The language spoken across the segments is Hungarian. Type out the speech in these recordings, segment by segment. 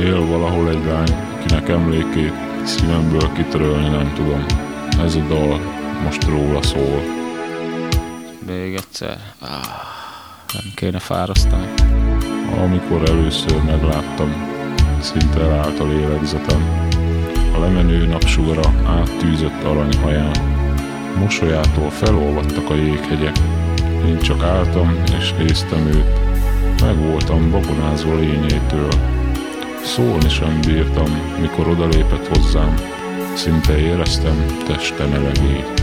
Él valahol egy lány, kinek emlékét szívemből kitörölni nem tudom. Ez a dal most róla szól. Még egyszer. Nem kéne fárasztani. Amikor először megláttam, szinte elállt a lélegzetem. A lemenő napsugara áttűzött aranyhaján. Mosolyától felolvadtak a jéghegyek. Én csak álltam és néztem őt. Meg voltam babonázva lényétől. Szólni sem bírtam, mikor odalépett hozzám. Szinte éreztem teste melegét.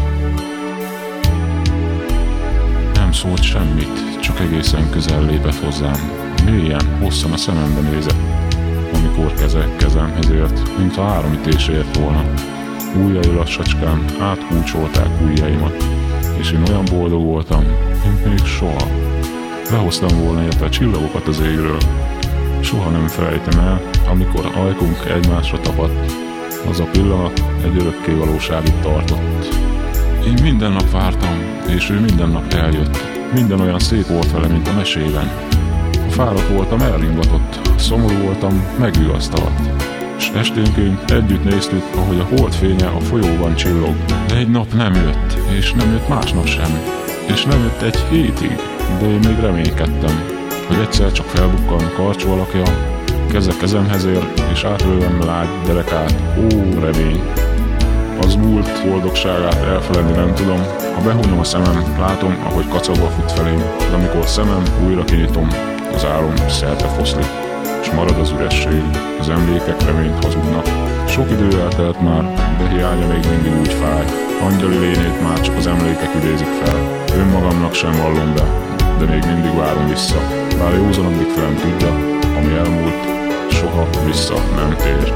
Nem szólt semmit, csak egészen közel lépett hozzám. Mélyen, hosszan a szemembe nézett, amikor kezemhez ért, mintha áramütés ért volna. Ujjai lassacskán átkulcsolták ujjaimat, és én olyan boldog voltam, mint még soha. Behoztam volna érte a csillagokat az égről. Soha nem felejtem el, amikor ajkunk egymásra tapadt. Az a pillanat egy örökké valóságig tartott. Én minden nap vártam, és ő minden nap eljött. Minden olyan szép volt vele, mint a mesében. Ha fáradt voltam, elringatott, szomorú voltam, megvigasztalt. És esténként együtt néztük, ahogy a holdfénye a folyóban csillog. De egy nap nem jött, és nem jött másnap sem. És nem jött egy hétig, de én még reménykedtem, hogy egyszer csak felbukkan karcsú alakja, keze kezemhez ér, és átlőlem lágy derekát. Ó, remény! Az múlt boldogságát elfeledni nem tudom. Ha behunyom a szemem, látom, ahogy kacagva fut felém, de amikor szemem újra kinyitom, az álom szerte foszlik, és marad az üresség, az emlékek reményt hazudnak. Sok idő eltelt már, de hiánya még mindig úgy fáj. Angyali lényét már csak az emlékek idézik fel. Önmagamnak sem vallom be, de még mindig várom vissza. Bár józanabbik felem tudja, ami elmúlt, soha vissza nem tér.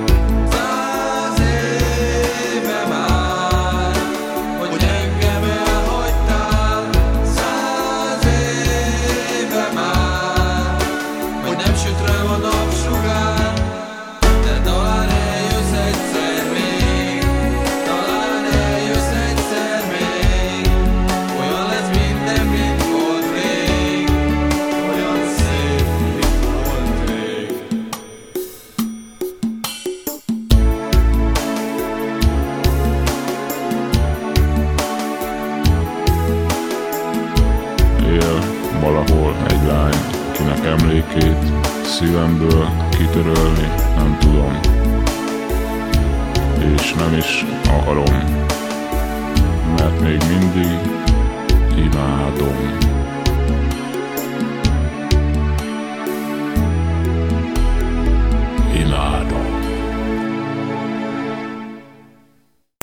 Valahol egy lány, kinek emlékét szívemből kitörölni nem tudom, és nem is akarom, mert még mindig imádom.